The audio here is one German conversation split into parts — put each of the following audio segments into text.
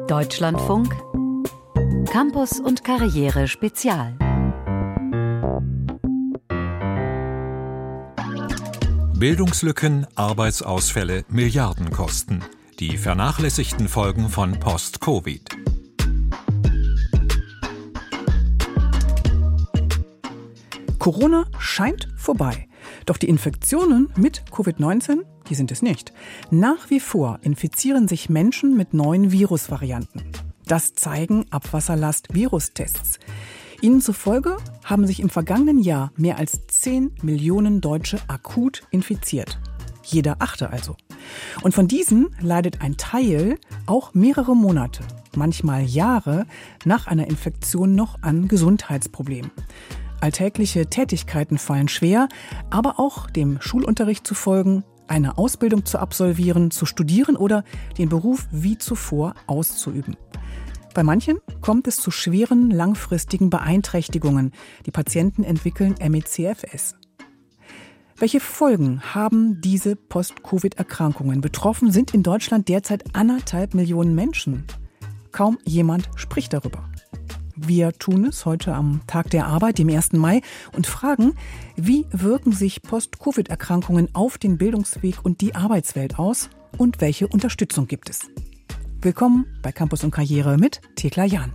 Deutschlandfunk Campus und Karriere Spezial. Bildungslücken, Arbeitsausfälle, Milliardenkosten. Die vernachlässigten Folgen von Post-Covid. Corona scheint vorbei. Doch die Infektionen mit Covid-19, die sind es nicht. Nach wie vor infizieren sich Menschen mit neuen Virusvarianten. Das zeigen Abwasserlast-Virustests. Ihnen zufolge haben sich im vergangenen Jahr mehr als 10 Millionen Deutsche akut infiziert. Jeder 8. also. Und von diesen leidet ein Teil auch mehrere Monate, manchmal Jahre nach einer Infektion noch an Gesundheitsproblemen. Alltägliche Tätigkeiten fallen schwer, aber auch dem Schulunterricht zu folgen, eine Ausbildung zu absolvieren, zu studieren oder den Beruf wie zuvor auszuüben. Bei manchen kommt es zu schweren, langfristigen Beeinträchtigungen. Die Patienten entwickeln ME/CFS. Welche Folgen haben diese Post-Covid-Erkrankungen? Betroffen sind in Deutschland derzeit 1,5 Millionen Menschen. Kaum jemand spricht darüber. Wir tun es heute am Tag der Arbeit, dem 1. Mai, und fragen, wie wirken sich Post-Covid-Erkrankungen auf den Bildungsweg und die Arbeitswelt aus und welche Unterstützung gibt es? Willkommen bei Campus und Karriere mit Thekla Jahn.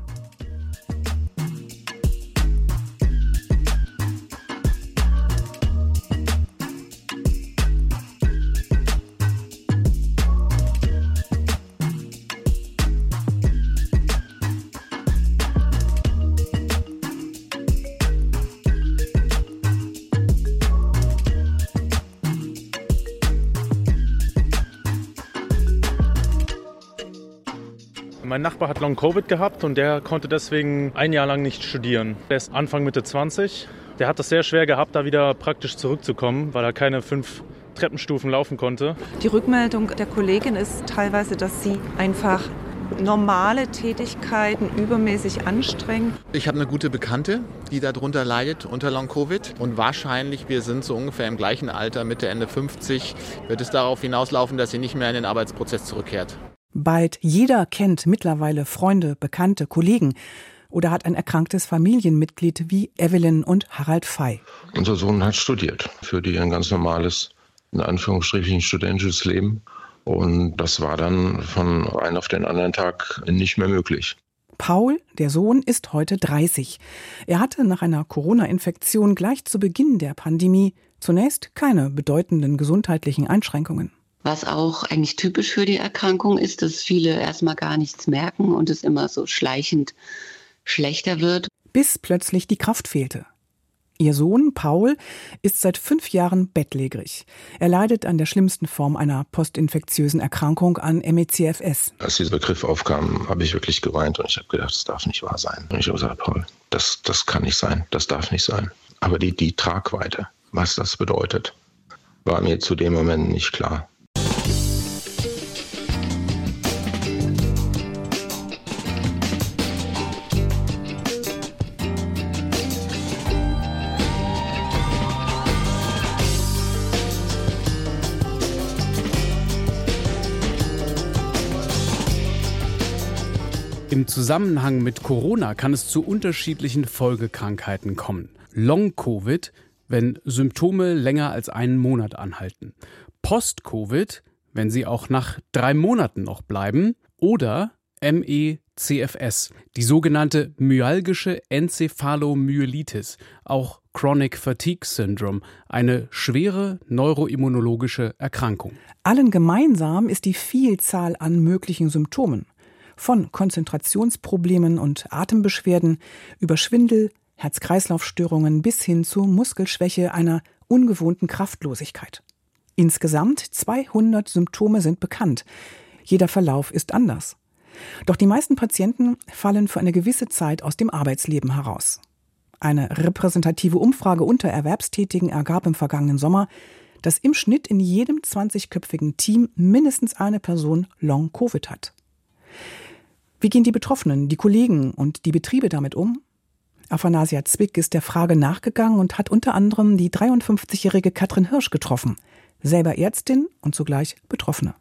Mein Nachbar hat Long-Covid gehabt und der konnte deswegen ein Jahr lang nicht studieren. Der ist Anfang Mitte 20. Der hat es sehr schwer gehabt, da wieder praktisch zurückzukommen, weil er keine 5 Treppenstufen laufen konnte. Die Rückmeldung der Kollegin ist teilweise, dass sie einfach normale Tätigkeiten übermäßig anstrengen. Ich habe eine gute Bekannte, die darunter leidet, unter Long-Covid. Und wahrscheinlich, wir sind so ungefähr im gleichen Alter, Mitte, Ende 50, wird es darauf hinauslaufen, dass sie nicht mehr in den Arbeitsprozess zurückkehrt. Bald jeder kennt mittlerweile Freunde, Bekannte, Kollegen oder hat ein erkranktes Familienmitglied wie Evelyn und Harald Fey. Unser Sohn hat studiert, für die ein ganz normales, in Anführungsstrichen, studentisches Leben. Und das war dann von einem auf den anderen Tag nicht mehr möglich. Paul, der Sohn, ist heute 30. Er hatte nach einer Corona-Infektion gleich zu Beginn der Pandemie zunächst keine bedeutenden gesundheitlichen Einschränkungen. Was auch eigentlich typisch für die Erkrankung ist, dass viele erstmal gar nichts merken und es immer so schleichend schlechter wird. Bis plötzlich die Kraft fehlte. Ihr Sohn Paul ist seit 5 Jahren bettlägerig. Er leidet an der schlimmsten Form einer postinfektiösen Erkrankung, an ME/CFS. Als dieser Begriff aufkam, habe ich wirklich geweint und ich habe gedacht, das darf nicht wahr sein. Und ich habe gesagt, Paul, das kann nicht sein, das darf nicht sein. Aber die Tragweite, was das bedeutet, war mir zu dem Moment nicht klar. Im Zusammenhang mit Corona kann es zu unterschiedlichen Folgekrankheiten kommen. Long-Covid, wenn Symptome länger als einen Monat anhalten. Post-Covid, wenn sie auch nach 3 Monaten noch bleiben. Oder ME/CFS, die sogenannte myalgische Enzephalomyelitis, auch Chronic Fatigue Syndrome, eine schwere neuroimmunologische Erkrankung. Allen gemeinsam ist die Vielzahl an möglichen Symptomen. Von Konzentrationsproblemen und Atembeschwerden über Schwindel, Herz-Kreislauf-Störungen bis hin zur Muskelschwäche, einer ungewohnten Kraftlosigkeit. Insgesamt 200 Symptome sind bekannt. Jeder Verlauf ist anders. Doch die meisten Patienten fallen für eine gewisse Zeit aus dem Arbeitsleben heraus. Eine repräsentative Umfrage unter Erwerbstätigen ergab im vergangenen Sommer, dass im Schnitt in jedem 20-köpfigen Team mindestens eine Person Long-Covid hat. Wie gehen die Betroffenen, die Kollegen und die Betriebe damit um? Aphanasia Zwick ist der Frage nachgegangen und hat unter anderem die 53-jährige Katrin Hirsch getroffen, selber Ärztin und zugleich Betroffene.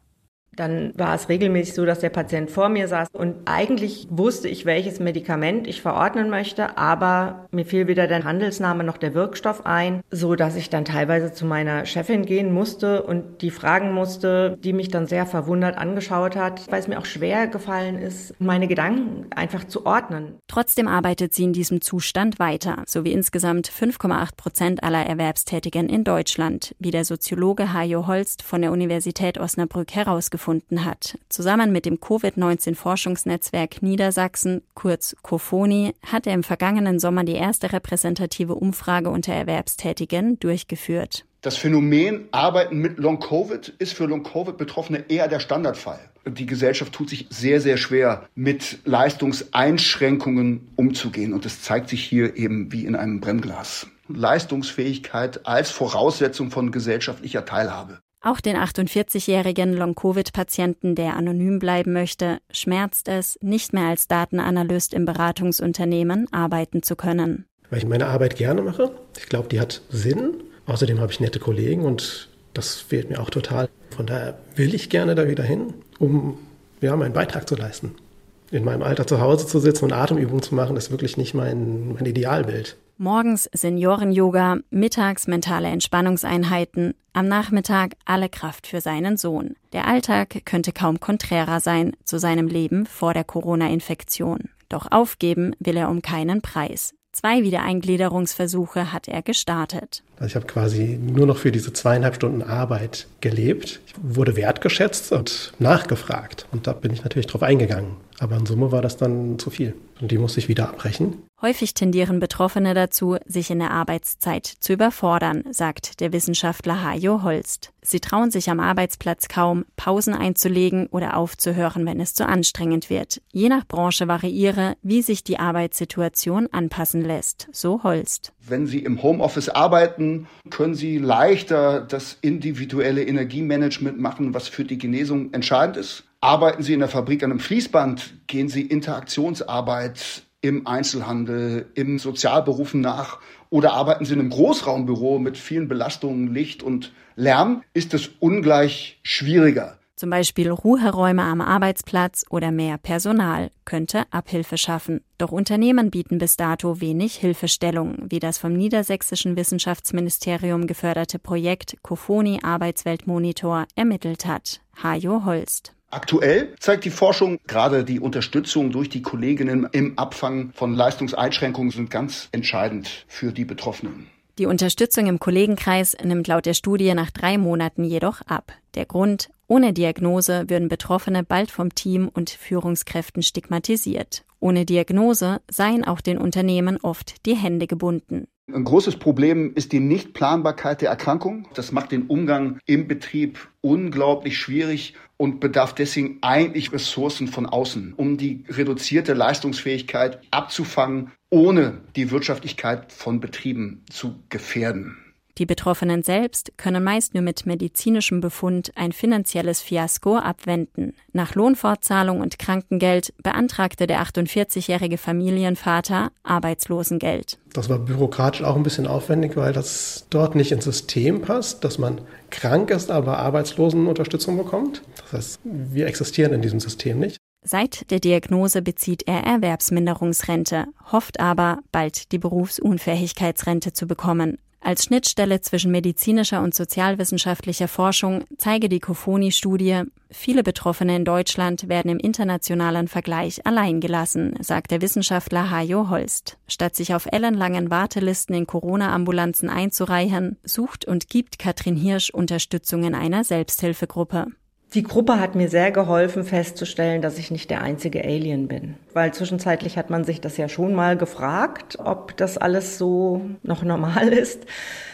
Dann war es regelmäßig so, dass der Patient vor mir saß und eigentlich wusste ich, welches Medikament ich verordnen möchte, aber mir fiel weder der Handelsname noch der Wirkstoff ein, so dass ich dann teilweise zu meiner Chefin gehen musste und die fragen musste, die mich dann sehr verwundert angeschaut hat, weil es mir auch schwer gefallen ist, meine Gedanken einfach zu ordnen. Trotzdem arbeitet sie in diesem Zustand weiter, so wie insgesamt 5,8% aller Erwerbstätigen in Deutschland, wie der Soziologe Hajo Holst von der Universität Osnabrück herausgefunden hat. Zusammen mit dem Covid-19-Forschungsnetzwerk Niedersachsen, kurz COFONI, hat er im vergangenen Sommer die erste repräsentative Umfrage unter Erwerbstätigen durchgeführt. Das Phänomen Arbeiten mit Long-Covid ist für Long-Covid-Betroffene eher der Standardfall. Die Gesellschaft tut sich sehr, sehr schwer, mit Leistungseinschränkungen umzugehen. Und das zeigt sich hier eben wie in einem Brennglas. Leistungsfähigkeit als Voraussetzung von gesellschaftlicher Teilhabe. Auch den 48-jährigen Long-Covid-Patienten, der anonym bleiben möchte, schmerzt es, nicht mehr als Datenanalyst im Beratungsunternehmen arbeiten zu können. Weil ich meine Arbeit gerne mache. Ich glaube, die hat Sinn. Außerdem habe ich nette Kollegen und das fehlt mir auch total. Von daher will ich gerne da wieder hin, um meinen Beitrag zu leisten. In meinem Alter zu Hause zu sitzen und Atemübungen zu machen, ist wirklich nicht mein Idealbild. Morgens Senioren-Yoga, mittags mentale Entspannungseinheiten, am Nachmittag alle Kraft für seinen Sohn. Der Alltag könnte kaum konträrer sein zu seinem Leben vor der Corona-Infektion. Doch aufgeben will er um keinen Preis. 2 Wiedereingliederungsversuche hat er gestartet. Also ich habe quasi nur noch für diese 2,5 Stunden Arbeit gelebt. Ich wurde wertgeschätzt und nachgefragt. Und da bin ich natürlich drauf eingegangen. Aber in Summe war das dann zu viel. Und die musste ich wieder abbrechen. Häufig tendieren Betroffene dazu, sich in der Arbeitszeit zu überfordern, sagt der Wissenschaftler Hajo Holst. Sie trauen sich am Arbeitsplatz kaum, Pausen einzulegen oder aufzuhören, wenn es zu anstrengend wird. Je nach Branche variiere, wie sich die Arbeitssituation anpassen lässt, so Holst. Wenn Sie im Homeoffice arbeiten, können Sie leichter das individuelle Energiemanagement machen, was für die Genesung entscheidend ist. Arbeiten Sie in der Fabrik an einem Fließband, gehen Sie Interaktionsarbeit im Einzelhandel, im Sozialberufen nach oder arbeiten Sie in einem Großraumbüro mit vielen Belastungen, Licht und Lärm, ist es ungleich schwieriger. Zum Beispiel Ruheräume am Arbeitsplatz oder mehr Personal könnte Abhilfe schaffen. Doch Unternehmen bieten bis dato wenig Hilfestellung, wie das vom niedersächsischen Wissenschaftsministerium geförderte Projekt COFONI Arbeitsweltmonitor ermittelt hat. Hajo Holst. Aktuell zeigt die Forschung, gerade die Unterstützung durch die Kolleginnen im Abfangen von Leistungseinschränkungen sind ganz entscheidend für die Betroffenen. Die Unterstützung im Kollegenkreis nimmt laut der Studie nach 3 Monaten jedoch ab. Der Grund: ohne Diagnose würden Betroffene bald vom Team und Führungskräften stigmatisiert. Ohne Diagnose seien auch den Unternehmen oft die Hände gebunden. Ein großes Problem ist die Nichtplanbarkeit der Erkrankung. Das macht den Umgang im Betrieb unglaublich schwierig und bedarf deswegen eigentlich Ressourcen von außen, um die reduzierte Leistungsfähigkeit abzufangen, ohne die Wirtschaftlichkeit von Betrieben zu gefährden. Die Betroffenen selbst können meist nur mit medizinischem Befund ein finanzielles Fiasko abwenden. Nach Lohnfortzahlung und Krankengeld beantragte der 48-jährige Familienvater Arbeitslosengeld. Das war bürokratisch auch ein bisschen aufwendig, weil das dort nicht ins System passt, dass man krank ist, aber Arbeitslosenunterstützung bekommt. Das heißt, wir existieren in diesem System nicht. Seit der Diagnose bezieht er Erwerbsminderungsrente, hofft aber, bald die Berufsunfähigkeitsrente zu bekommen. Als Schnittstelle zwischen medizinischer und sozialwissenschaftlicher Forschung zeige die COFONI-Studie, viele Betroffene in Deutschland werden im internationalen Vergleich alleingelassen, sagt der Wissenschaftler Hajo Holst. Statt sich auf ellenlangen Wartelisten in Corona-Ambulanzen einzureihen, sucht und gibt Katrin Hirsch Unterstützung in einer Selbsthilfegruppe. Die Gruppe hat mir sehr geholfen, festzustellen, dass ich nicht der einzige Alien bin. Weil zwischenzeitlich hat man sich das ja schon mal gefragt, ob das alles so noch normal ist.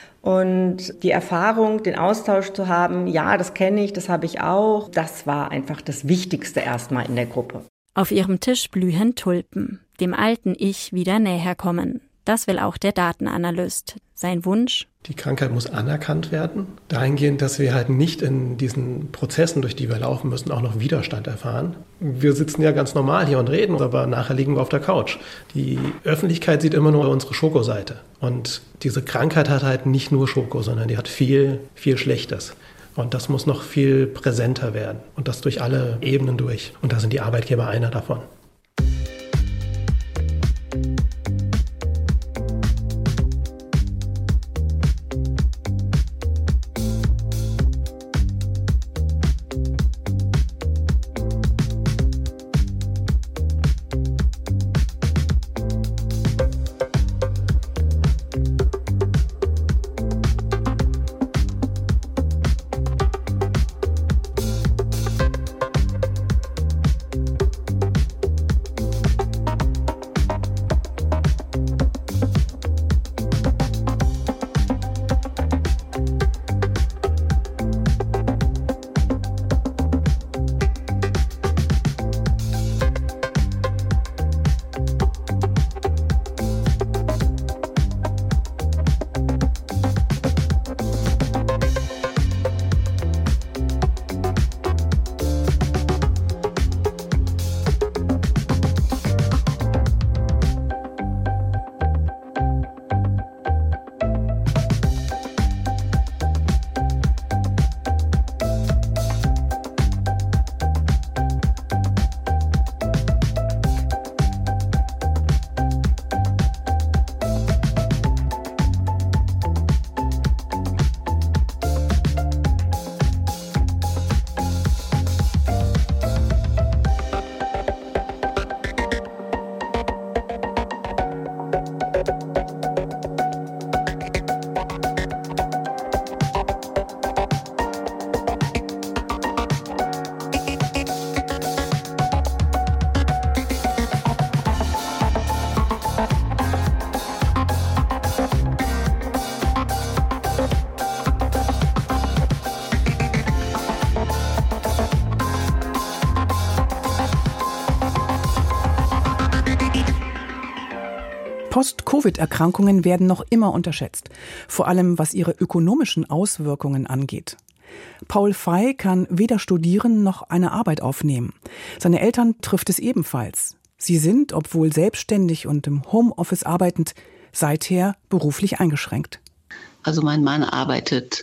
Und die Erfahrung, den Austausch zu haben, ja, das kenne ich, das habe ich auch, das war einfach das Wichtigste erstmal in der Gruppe. Auf ihrem Tisch blühen Tulpen, dem alten Ich wieder näher kommen. Das will auch der Datenanalyst. Sein Wunsch? Die Krankheit muss anerkannt werden. Dahingehend, dass wir halt nicht in diesen Prozessen, durch die wir laufen müssen, auch noch Widerstand erfahren. Wir sitzen ja ganz normal hier und reden, aber nachher liegen wir auf der Couch. Die Öffentlichkeit sieht immer nur unsere Schokoseite. Und diese Krankheit hat halt nicht nur Schoko, sondern die hat viel, viel Schlechtes. Und das muss noch viel präsenter werden und das durch alle Ebenen durch. Und da sind die Arbeitgeber einer davon. Post-Covid-Erkrankungen werden noch immer unterschätzt, vor allem was ihre ökonomischen Auswirkungen angeht. Paul Fey kann weder studieren noch eine Arbeit aufnehmen. Seine Eltern trifft es ebenfalls. Sie sind, obwohl selbstständig und im Homeoffice arbeitend, seither beruflich eingeschränkt. Also mein Mann arbeitet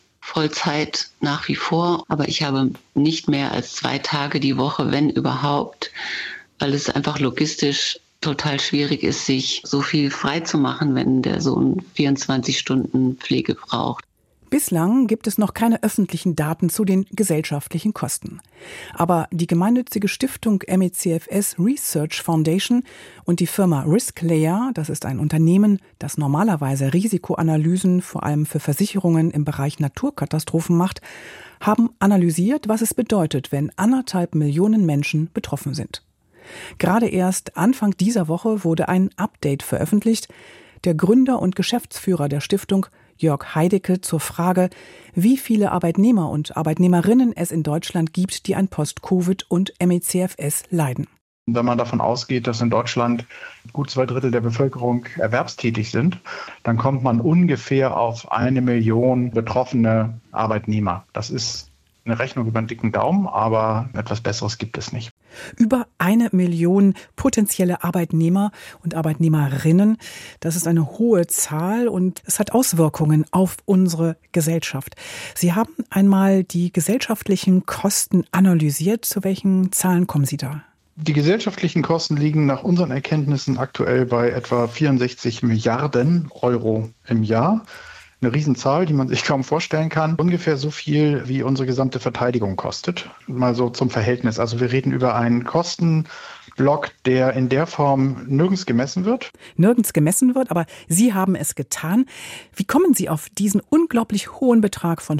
Vollzeit nach wie vor, aber ich habe nicht mehr als 2 Tage die Woche, wenn überhaupt, weil es einfach logistisch total schwierig ist, sich so viel frei zu machen, wenn der Sohn 24 Stunden Pflege braucht. Bislang gibt es noch keine öffentlichen Daten zu den gesellschaftlichen Kosten. Aber die gemeinnützige Stiftung MECFS Research Foundation und die Firma RiskLayer, das ist ein Unternehmen, das normalerweise Risikoanalysen vor allem für Versicherungen im Bereich Naturkatastrophen macht, haben analysiert, was es bedeutet, wenn 1,5 Millionen Menschen betroffen sind. Gerade erst Anfang dieser Woche wurde ein Update veröffentlicht. Der Gründer und Geschäftsführer der Stiftung, Jörg Heidecke, zur Frage, wie viele Arbeitnehmer und Arbeitnehmerinnen es in Deutschland gibt, die an Post-Covid und MECFS leiden. Wenn man davon ausgeht, dass in Deutschland gut 2/3 der Bevölkerung erwerbstätig sind, dann kommt man ungefähr auf 1 Million betroffene Arbeitnehmer. Das ist eine Rechnung über einen dicken Daumen, aber etwas Besseres gibt es nicht. Über 1 Million potenzielle Arbeitnehmer und Arbeitnehmerinnen. Das ist eine hohe Zahl und es hat Auswirkungen auf unsere Gesellschaft. Sie haben einmal die gesellschaftlichen Kosten analysiert. Zu welchen Zahlen kommen Sie da? Die gesellschaftlichen Kosten liegen nach unseren Erkenntnissen aktuell bei etwa 64 Milliarden Euro im Jahr. Eine Riesenzahl, die man sich kaum vorstellen kann. Ungefähr so viel, wie unsere gesamte Verteidigung kostet. Mal so zum Verhältnis. Also wir reden über einen Kostenblock, der in der Form nirgends gemessen wird. Nirgends gemessen wird, aber Sie haben es getan. Wie kommen Sie auf diesen unglaublich hohen Betrag von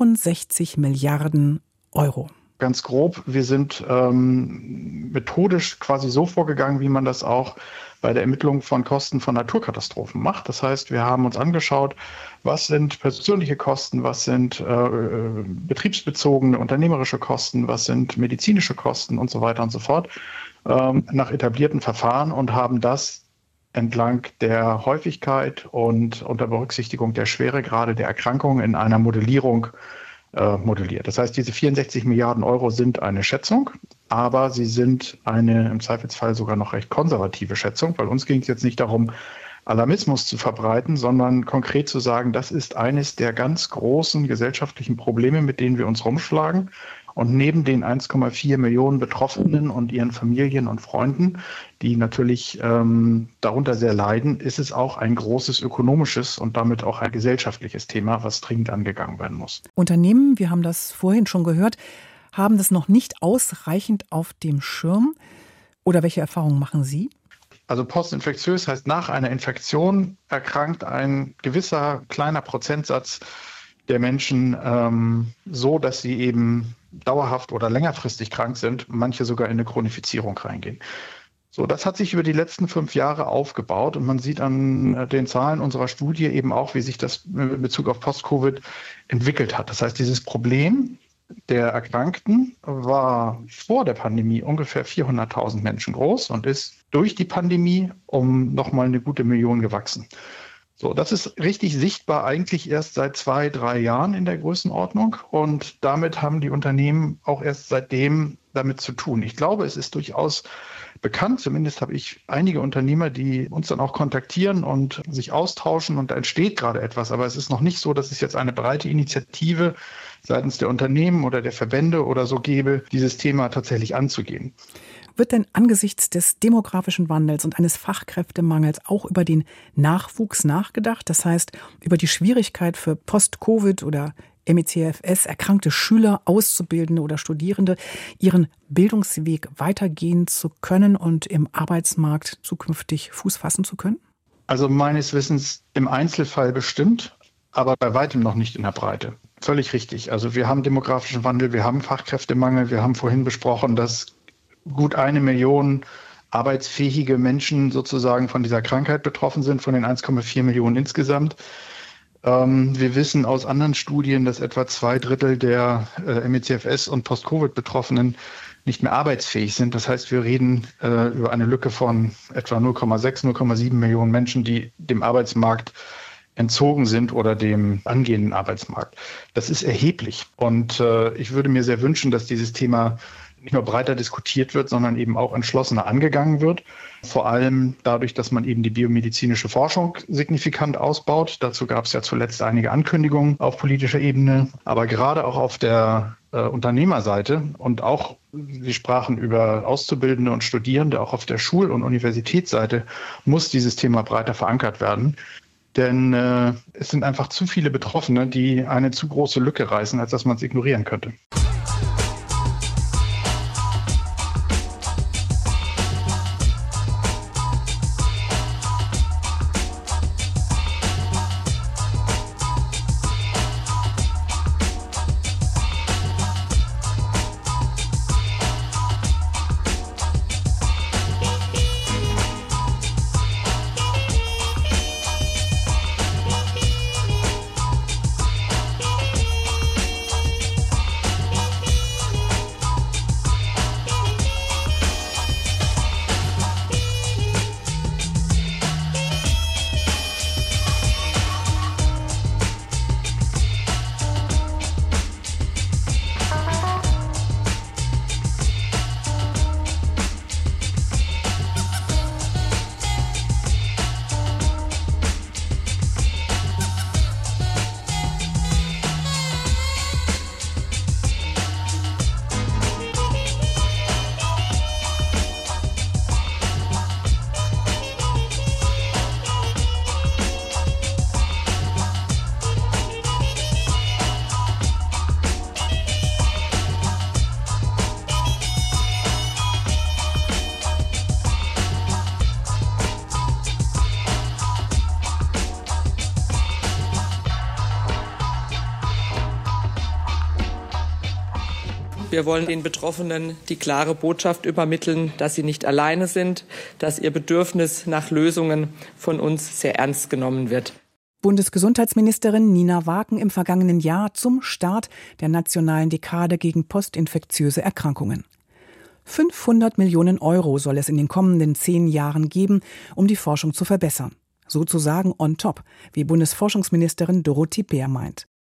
64 Milliarden Euro? Ganz grob, wir sind methodisch quasi so vorgegangen, wie man das auch bei der Ermittlung von Kosten von Naturkatastrophen macht. Das heißt, wir haben uns angeschaut, was sind persönliche Kosten, was sind betriebsbezogene, unternehmerische Kosten, was sind medizinische Kosten und so weiter und so fort, nach etablierten Verfahren und haben das entlang der Häufigkeit und unter Berücksichtigung der Schweregrade der Erkrankung in einer Modellierung modelliert. Das heißt, diese 64 Milliarden Euro sind eine Schätzung, aber sie sind eine im Zweifelsfall sogar noch recht konservative Schätzung, weil uns ging es jetzt nicht darum, Alarmismus zu verbreiten, sondern konkret zu sagen, das ist eines der ganz großen gesellschaftlichen Probleme, mit denen wir uns rumschlagen. Und neben den 1,4 Millionen Betroffenen und ihren Familien und Freunden, die natürlich darunter sehr leiden, ist es auch ein großes ökonomisches und damit auch ein gesellschaftliches Thema, was dringend angegangen werden muss. Unternehmen, wir haben das vorhin schon gehört, haben das noch nicht ausreichend auf dem Schirm. Oder welche Erfahrungen machen Sie? Also postinfektiös heißt, nach einer Infektion erkrankt ein gewisser kleiner Prozentsatz der Menschen so, dass sie eben dauerhaft oder längerfristig krank sind, manche sogar in eine Chronifizierung reingehen. So, das hat sich über die letzten 5 Jahre aufgebaut und man sieht an den Zahlen unserer Studie eben auch, wie sich das in Bezug auf Post-Covid entwickelt hat. Das heißt, dieses Problem der Erkrankten war vor der Pandemie ungefähr 400.000 Menschen groß und ist durch die Pandemie um nochmal eine gute Million gewachsen. So, das ist richtig sichtbar eigentlich erst seit 2-3 Jahren in der Größenordnung und damit haben die Unternehmen auch erst seitdem damit zu tun. Ich glaube, es ist durchaus bekannt, zumindest habe ich einige Unternehmer, die uns dann auch kontaktieren und sich austauschen und da entsteht gerade etwas, aber es ist noch nicht so, dass es jetzt eine breite Initiative seitens der Unternehmen oder der Verbände oder so gäbe, dieses Thema tatsächlich anzugehen. Wird denn angesichts des demografischen Wandels und eines Fachkräftemangels auch über den Nachwuchs nachgedacht? Das heißt, über die Schwierigkeit für Post-Covid oder MECFS erkrankte Schüler, Auszubildende oder Studierende, ihren Bildungsweg weitergehen zu können und im Arbeitsmarkt zukünftig Fuß fassen zu können? Also meines Wissens im Einzelfall bestimmt, aber bei weitem noch nicht in der Breite. Völlig richtig. Also wir haben demografischen Wandel, wir haben Fachkräftemangel, wir haben vorhin besprochen, dass gut 1 Million arbeitsfähige Menschen sozusagen von dieser Krankheit betroffen sind, von den 1,4 Millionen insgesamt. Wir wissen aus anderen Studien, dass etwa 2/3 der MECFS- und Post-Covid-Betroffenen nicht mehr arbeitsfähig sind. Das heißt, wir reden über eine Lücke von etwa 0,6, 0,7 Millionen Menschen, die dem Arbeitsmarkt entzogen sind oder dem angehenden Arbeitsmarkt. Das ist erheblich. Und ich würde mir sehr wünschen, dass dieses Thema nicht nur breiter diskutiert wird, sondern eben auch entschlossener angegangen wird. Vor allem dadurch, dass man eben die biomedizinische Forschung signifikant ausbaut. Dazu gab es ja zuletzt einige Ankündigungen auf politischer Ebene. Aber gerade auch auf der Unternehmerseite und auch, Sie sprachen über Auszubildende und Studierende, auch auf der Schul- und Universitätsseite muss dieses Thema breiter verankert werden. Denn es sind einfach zu viele Betroffene, die eine zu große Lücke reißen, als dass man es ignorieren könnte. Wir wollen den Betroffenen die klare Botschaft übermitteln, dass sie nicht alleine sind, dass ihr Bedürfnis nach Lösungen von uns sehr ernst genommen wird. Bundesgesundheitsministerin Nina Waken im vergangenen Jahr zum Start der nationalen Dekade gegen postinfektiöse Erkrankungen. 500 Millionen Euro soll es in den kommenden 10 Jahren geben, um die Forschung zu verbessern. Sozusagen on top, wie Bundesforschungsministerin Dorothee Bär meint.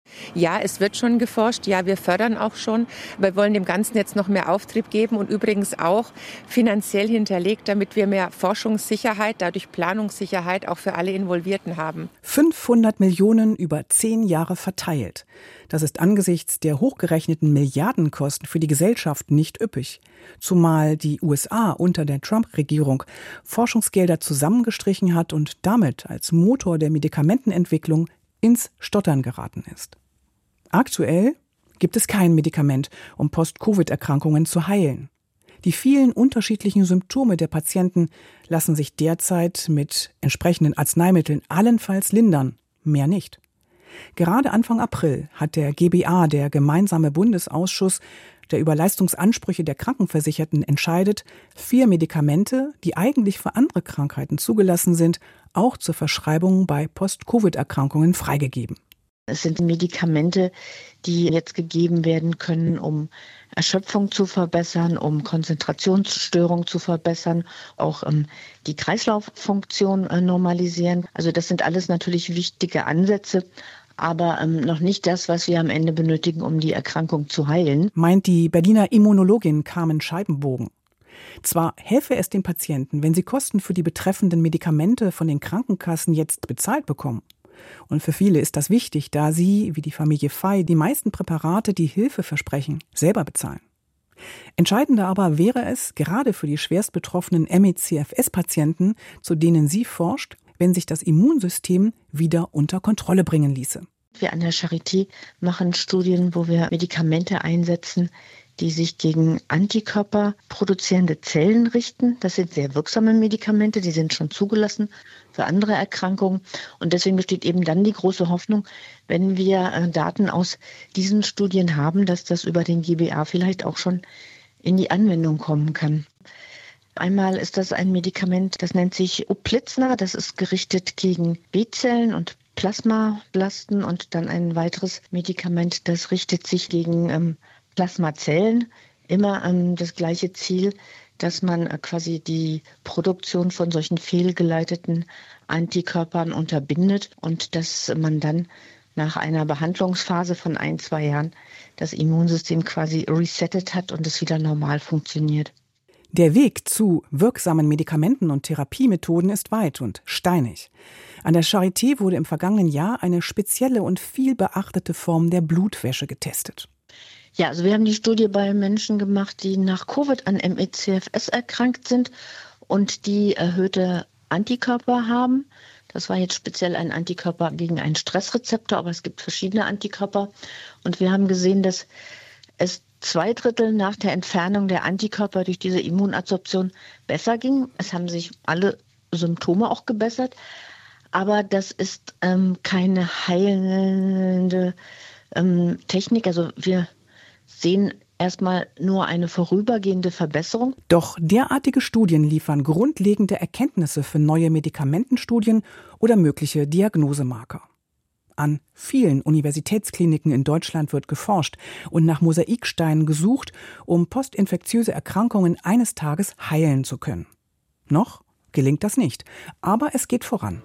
Ja, es wird schon geforscht. Ja, wir fördern auch schon. Wir wollen dem Ganzen jetzt noch mehr Auftrieb geben und übrigens auch finanziell hinterlegt, damit wir mehr Forschungssicherheit, dadurch Planungssicherheit auch für alle Involvierten haben. 500 Millionen über 10 Jahre verteilt. Das ist angesichts der hochgerechneten Milliardenkosten für die Gesellschaft nicht üppig. Zumal die USA unter der Trump-Regierung Forschungsgelder zusammengestrichen hat und damit als Motor der Medikamentenentwicklung ins Stottern geraten ist. Aktuell gibt es kein Medikament, um Post-Covid-Erkrankungen zu heilen. Die vielen unterschiedlichen Symptome der Patienten lassen sich derzeit mit entsprechenden Arzneimitteln allenfalls lindern, mehr nicht. Gerade Anfang April hat der GBA, der Gemeinsame Bundesausschuss, der über Leistungsansprüche der Krankenversicherten entscheidet, 4 Medikamente, die eigentlich für andere Krankheiten zugelassen sind, auch zur Verschreibung bei Post-Covid-Erkrankungen freigegeben. Es sind Medikamente, die jetzt gegeben werden können, um Erschöpfung zu verbessern, um Konzentrationsstörung zu verbessern, auch die Kreislauffunktion normalisieren. Also das sind alles natürlich wichtige Ansätze, aber noch nicht das, was wir am Ende benötigen, um die Erkrankung zu heilen. Meint die Berliner Immunologin Carmen Scheibenbogen. Zwar helfe es den Patienten, wenn sie Kosten für die betreffenden Medikamente von den Krankenkassen jetzt bezahlt bekommen. Und für viele ist das wichtig, da sie, wie die Familie Fey, die meisten Präparate, die Hilfe versprechen, selber bezahlen. Entscheidender aber wäre es, gerade für die schwerst betroffenen ME/CFS-Patienten, zu denen sie forscht, wenn sich das Immunsystem wieder unter Kontrolle bringen ließe. Wir an der Charité machen Studien, wo wir Medikamente einsetzen, die sich gegen Antikörper produzierende Zellen richten. Das sind sehr wirksame Medikamente, die sind schon zugelassen für andere Erkrankungen. Und deswegen besteht eben dann die große Hoffnung, wenn wir Daten aus diesen Studien haben, dass das über den GBA vielleicht auch schon in die Anwendung kommen kann. Einmal ist das ein Medikament, das nennt sich Uplizna, das ist gerichtet gegen B-Zellen und Plasmablasten, und dann ein weiteres Medikament, das richtet sich gegen Plasmazellen. Immer das gleiche Ziel, dass man quasi die Produktion von solchen fehlgeleiteten Antikörpern unterbindet und dass man dann nach einer Behandlungsphase von 1-2 Jahren das Immunsystem quasi resettet hat und es wieder normal funktioniert. Der Weg zu wirksamen Medikamenten und Therapiemethoden ist weit und steinig. An der Charité wurde im vergangenen Jahr eine spezielle und viel beachtete Form der Blutwäsche getestet. Ja, also wir haben die Studie bei Menschen gemacht, die nach Covid an ME/CFS erkrankt sind und die erhöhte Antikörper haben. Das war jetzt speziell ein Antikörper gegen einen Stressrezeptor, aber es gibt verschiedene Antikörper. Und wir haben gesehen, dass es 2/3 nach der Entfernung der Antikörper durch diese Immunadsorption besser ging. Es haben sich alle Symptome auch gebessert, aber das ist keine heilende Technik. Also wir sehen erstmal nur eine vorübergehende Verbesserung. Doch derartige Studien liefern grundlegende Erkenntnisse für neue Medikamentenstudien oder mögliche Diagnosemarker. An vielen Universitätskliniken in Deutschland wird geforscht und nach Mosaiksteinen gesucht, um postinfektiöse Erkrankungen eines Tages heilen zu können. Noch gelingt das nicht, aber es geht voran.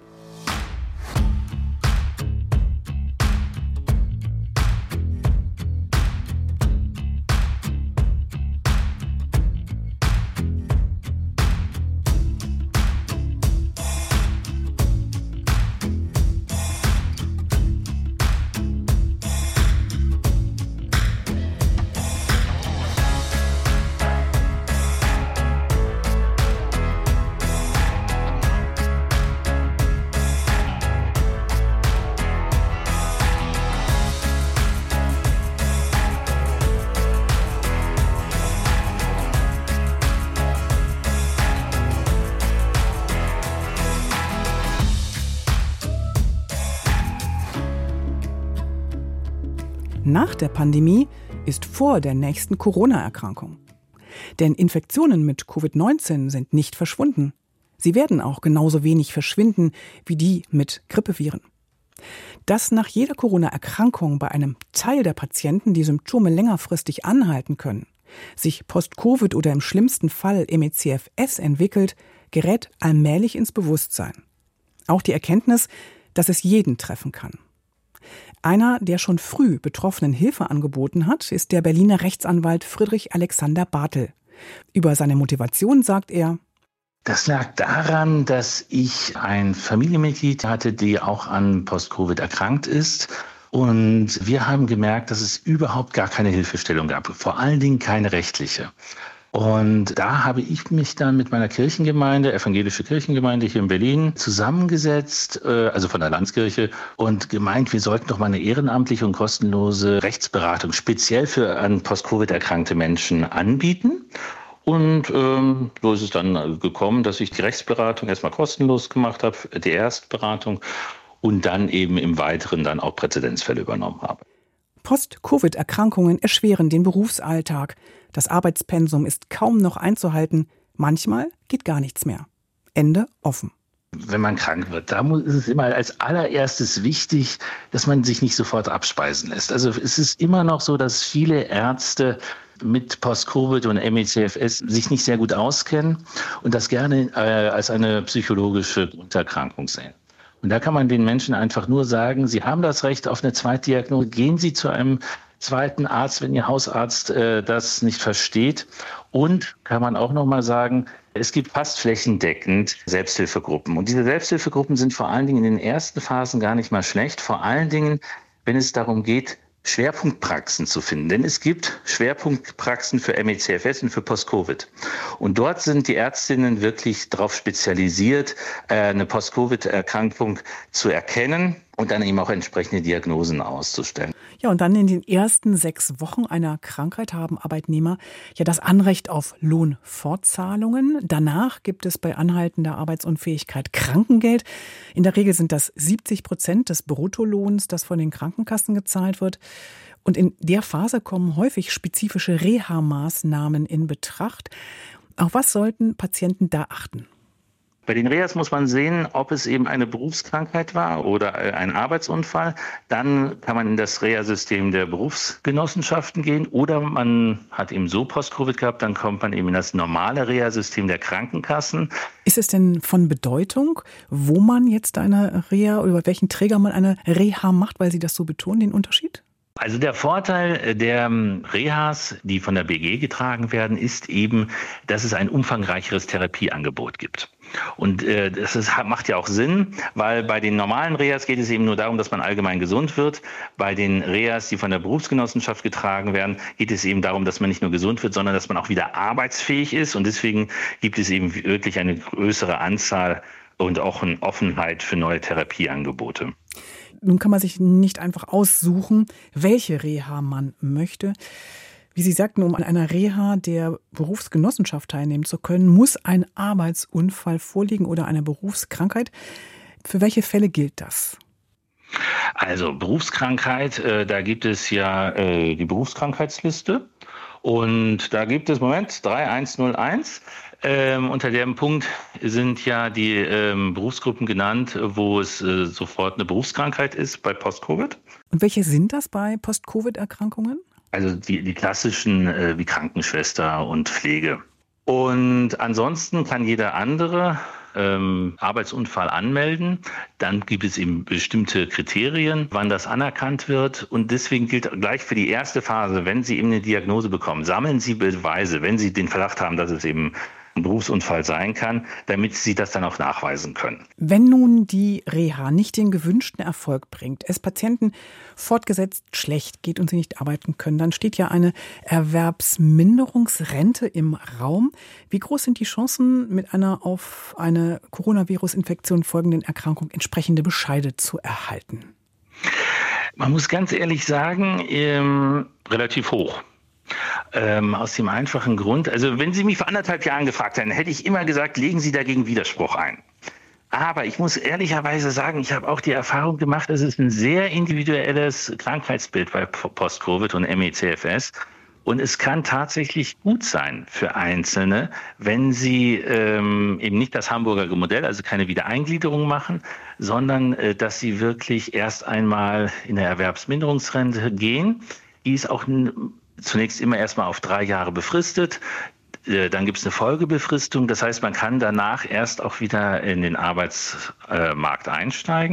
Nach der Pandemie ist vor der nächsten Corona-Erkrankung. Denn Infektionen mit Covid-19 sind nicht verschwunden. Sie werden auch genauso wenig verschwinden wie die mit Grippeviren. Dass nach jeder Corona-Erkrankung bei einem Teil der Patienten die Symptome längerfristig anhalten können, sich Post-Covid oder im schlimmsten Fall ME/CFS entwickelt, gerät allmählich ins Bewusstsein. Auch die Erkenntnis, dass es jeden treffen kann. Einer, der schon früh Betroffenen Hilfe angeboten hat, ist der Berliner Rechtsanwalt Friedrich Alexander Bartel. Über seine Motivation sagt er: Das lag daran, dass ich ein Familienmitglied hatte, die auch an Post-Covid erkrankt ist. Und wir haben gemerkt, dass es überhaupt gar keine Hilfestellung gab, vor allen Dingen keine rechtliche. Und da habe ich mich dann mit meiner Kirchengemeinde, evangelische Kirchengemeinde hier in Berlin, zusammengesetzt, also von der Landeskirche, und gemeint, wir sollten doch mal eine ehrenamtliche und kostenlose Rechtsberatung speziell für an Post-Covid erkrankte Menschen anbieten. Und so ist es dann gekommen, dass ich die Rechtsberatung erstmal kostenlos gemacht habe, die Erstberatung, und dann eben im Weiteren dann auch Präzedenzfälle übernommen habe. Post-Covid-Erkrankungen erschweren den Berufsalltag. Das Arbeitspensum ist kaum noch einzuhalten. Manchmal geht gar nichts mehr. Ende offen. Wenn man krank wird, da ist es immer als allererstes wichtig, dass man sich nicht sofort abspeisen lässt. Also es ist immer noch so, dass viele Ärzte mit Post-Covid und ME/CFS sich nicht sehr gut auskennen und das gerne als eine psychologische Untererkrankung sehen. Und da kann man den Menschen einfach nur sagen, sie haben das Recht auf eine Zweitdiagnose. Gehen Sie zu einem zweiten Arzt, wenn Ihr Hausarzt das nicht versteht. Und kann man auch noch mal sagen, es gibt fast flächendeckend Selbsthilfegruppen. Und diese Selbsthilfegruppen sind vor allen Dingen in den ersten Phasen gar nicht mal schlecht. Vor allen Dingen, wenn es darum geht, Schwerpunktpraxen zu finden. Denn es gibt Schwerpunktpraxen für ME/CFS und für Post-Covid. Und dort sind die Ärztinnen wirklich darauf spezialisiert, eine Post-Covid-Erkrankung zu erkennen und dann eben auch entsprechende Diagnosen auszustellen. Ja, und dann in den ersten 6 Wochen einer Krankheit haben Arbeitnehmer ja das Anrecht auf Lohnfortzahlungen. Danach gibt es bei anhaltender Arbeitsunfähigkeit Krankengeld. In der Regel sind das 70% des Bruttolohns, das von den Krankenkassen gezahlt wird. Und in der Phase kommen häufig spezifische Reha-Maßnahmen in Betracht. Auf was sollten Patienten da achten? Bei den Rehas muss man sehen, ob es eben eine Berufskrankheit war oder ein Arbeitsunfall. Dann kann man in das Reha-System der Berufsgenossenschaften gehen oder man hat eben so Post-Covid gehabt, dann kommt man eben in das normale Reha-System der Krankenkassen. Ist es denn von Bedeutung, wo man jetzt eine Reha oder über welchen Träger man eine Reha macht, weil Sie das so betonen, den Unterschied? Also der Vorteil der Rehas, die von der BG getragen werden, ist eben, dass es ein umfangreicheres Therapieangebot gibt. Und macht ja auch Sinn, weil bei den normalen Rehas geht es eben nur darum, dass man allgemein gesund wird. Bei den Rehas, die von der Berufsgenossenschaft getragen werden, geht es eben darum, dass man nicht nur gesund wird, sondern dass man auch wieder arbeitsfähig ist. Und deswegen gibt es eben wirklich eine größere Anzahl und auch eine Offenheit für neue Therapieangebote. Nun kann man sich nicht einfach aussuchen, welche Reha man möchte. Wie Sie sagten, um an einer Reha der Berufsgenossenschaft teilnehmen zu können, muss ein Arbeitsunfall vorliegen oder eine Berufskrankheit. Für welche Fälle gilt das? Also Berufskrankheit, da gibt es ja die Berufskrankheitsliste. Und da gibt es, 3101. Unter dem Punkt sind ja die Berufsgruppen genannt, wo es sofort eine Berufskrankheit ist bei Post-Covid. Und welche sind das bei Post-Covid-Erkrankungen? Also die klassischen wie Krankenschwester und Pflege. Und ansonsten kann jeder andere Arbeitsunfall anmelden. Dann gibt es eben bestimmte Kriterien, wann das anerkannt wird. Und deswegen gilt gleich für die erste Phase, wenn Sie eben eine Diagnose bekommen, sammeln Sie Beweise, wenn Sie den Verdacht haben, dass es eben ein Berufsunfall sein kann, damit Sie das dann auch nachweisen können. Wenn nun die Reha nicht den gewünschten Erfolg bringt, es Patienten fortgesetzt schlecht geht und sie nicht arbeiten können, dann steht ja eine Erwerbsminderungsrente im Raum. Wie groß sind die Chancen, mit einer auf eine Coronavirus-Infektion folgenden Erkrankung entsprechende Bescheide zu erhalten? Man muss ganz ehrlich sagen, relativ hoch. Aus dem einfachen Grund, also wenn Sie mich vor 1,5 Jahren gefragt hätten, hätte ich immer gesagt, legen Sie dagegen Widerspruch ein. Aber ich muss ehrlicherweise sagen, ich habe auch die Erfahrung gemacht, es ist ein sehr individuelles Krankheitsbild bei Post-Covid und ME/CFS. Und es kann tatsächlich gut sein für Einzelne, wenn sie eben nicht das Hamburger Modell, also keine Wiedereingliederung machen, sondern dass sie wirklich erst einmal in eine Erwerbsminderungsrente gehen. Die ist auch zunächst immer erstmal auf 3 Jahre befristet. Dann gibt es eine Folgebefristung. Das heißt, man kann danach erst auch wieder in den Arbeitsmarkt einsteigen.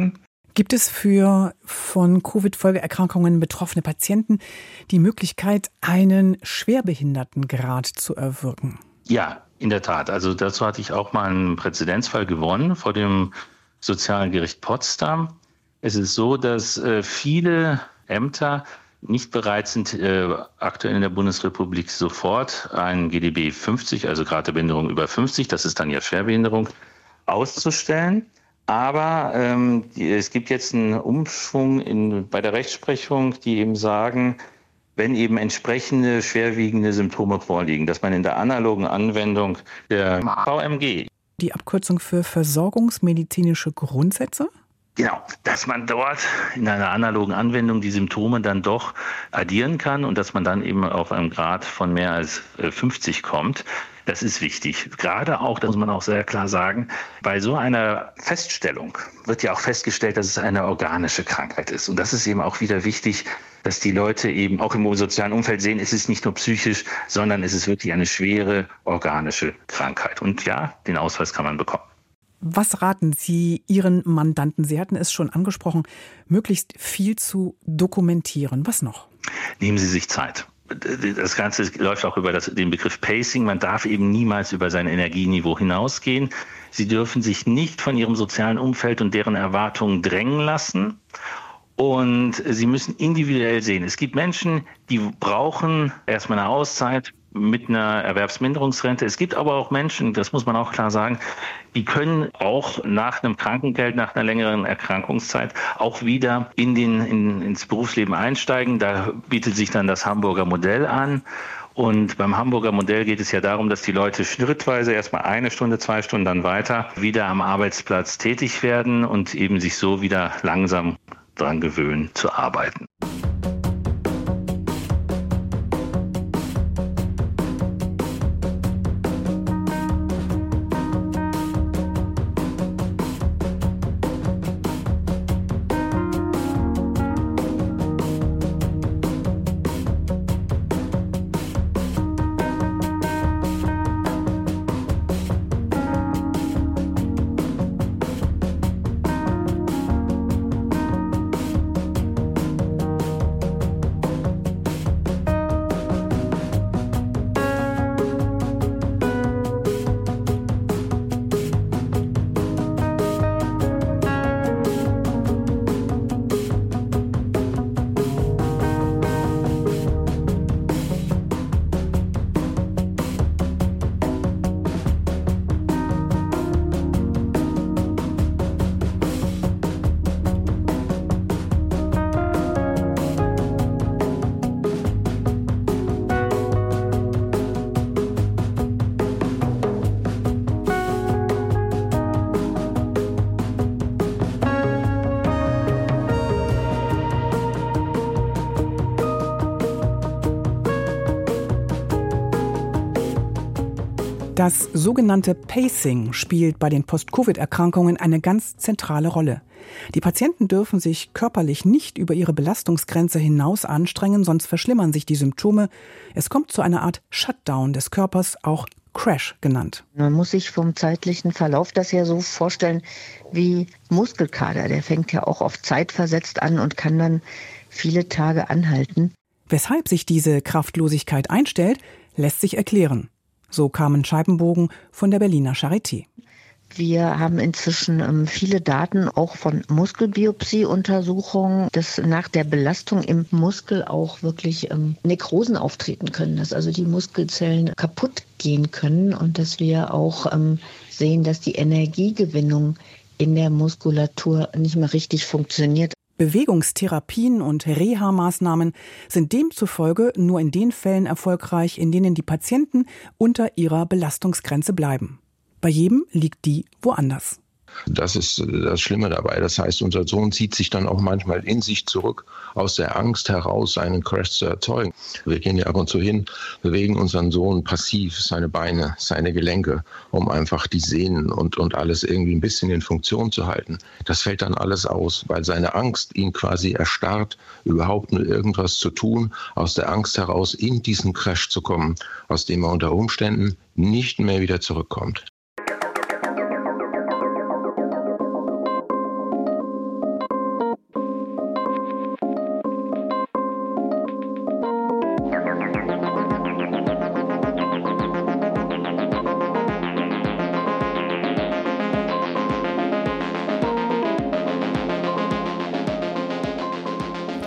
Gibt es für von Covid-Folgeerkrankungen betroffene Patienten die Möglichkeit, einen Schwerbehindertengrad zu erwirken? Ja, in der Tat. Also dazu hatte ich auch mal einen Präzedenzfall gewonnen vor dem Sozialgericht Potsdam. Es ist so, dass viele Ämter nicht bereit sind, aktuell in der Bundesrepublik sofort ein GDB 50, also Grad der Behinderung über 50, das ist dann ja Schwerbehinderung, auszustellen. Aber es gibt jetzt einen Umschwung bei der Rechtsprechung, die eben sagen, wenn eben entsprechende schwerwiegende Symptome vorliegen, dass man in der analogen Anwendung der VMG. Die Abkürzung für versorgungsmedizinische Grundsätze? Genau, dass man dort in einer analogen Anwendung die Symptome dann doch addieren kann und dass man dann eben auf einen Grad von mehr als 50 kommt. Das ist wichtig. Gerade auch, das muss man auch sehr klar sagen, bei so einer Feststellung wird ja auch festgestellt, dass es eine organische Krankheit ist. Und das ist eben auch wieder wichtig, dass die Leute eben auch im sozialen Umfeld sehen, es ist nicht nur psychisch, sondern es ist wirklich eine schwere organische Krankheit. Und ja, den Ausweis kann man bekommen. Was raten Sie Ihren Mandanten? Sie hatten es schon angesprochen, möglichst viel zu dokumentieren. Was noch? Nehmen Sie sich Zeit. Das Ganze läuft auch über den Begriff Pacing. Man darf eben niemals über sein Energieniveau hinausgehen. Sie dürfen sich nicht von Ihrem sozialen Umfeld und deren Erwartungen drängen lassen. Und Sie müssen individuell sehen. Es gibt Menschen, die brauchen erstmal eine Auszeit mit einer Erwerbsminderungsrente. Es gibt aber auch Menschen, das muss man auch klar sagen, die können auch nach einem Krankengeld, nach einer längeren Erkrankungszeit auch wieder ins Berufsleben einsteigen. Da bietet sich dann das Hamburger Modell an. Und beim Hamburger Modell geht es ja darum, dass die Leute schrittweise erstmal 1 Stunde, 2 Stunden dann weiter wieder am Arbeitsplatz tätig werden und eben sich so wieder langsam daran gewöhnen zu arbeiten. Das sogenannte Pacing spielt bei den Post-Covid-Erkrankungen eine ganz zentrale Rolle. Die Patienten dürfen sich körperlich nicht über ihre Belastungsgrenze hinaus anstrengen, sonst verschlimmern sich die Symptome. Es kommt zu einer Art Shutdown des Körpers, auch Crash genannt. Man muss sich vom zeitlichen Verlauf das ja so vorstellen wie Muskelkater. Der fängt ja auch oft zeitversetzt an und kann dann viele Tage anhalten. Weshalb sich diese Kraftlosigkeit einstellt, lässt sich erklären. So Carmen Scheibenbogen von der Berliner Charité. Wir haben inzwischen viele Daten auch von Muskelbiopsie-Untersuchungen, dass nach der Belastung im Muskel auch wirklich Nekrosen auftreten können, dass also die Muskelzellen kaputt gehen können und dass wir auch sehen, dass die Energiegewinnung in der Muskulatur nicht mehr richtig funktioniert. Bewegungstherapien und Reha-Maßnahmen sind demzufolge nur in den Fällen erfolgreich, in denen die Patienten unter ihrer Belastungsgrenze bleiben. Bei jedem liegt die woanders. Das ist das Schlimme dabei. Das heißt, unser Sohn zieht sich dann auch manchmal in sich zurück, aus der Angst heraus, einen Crash zu erzeugen. Wir gehen ja ab und zu hin, bewegen unseren Sohn passiv, seine Beine, seine Gelenke, um einfach die Sehnen und alles irgendwie ein bisschen in Funktion zu halten. Das fällt dann alles aus, weil seine Angst ihn quasi erstarrt, überhaupt nur irgendwas zu tun, aus der Angst heraus in diesen Crash zu kommen, aus dem er unter Umständen nicht mehr wieder zurückkommt.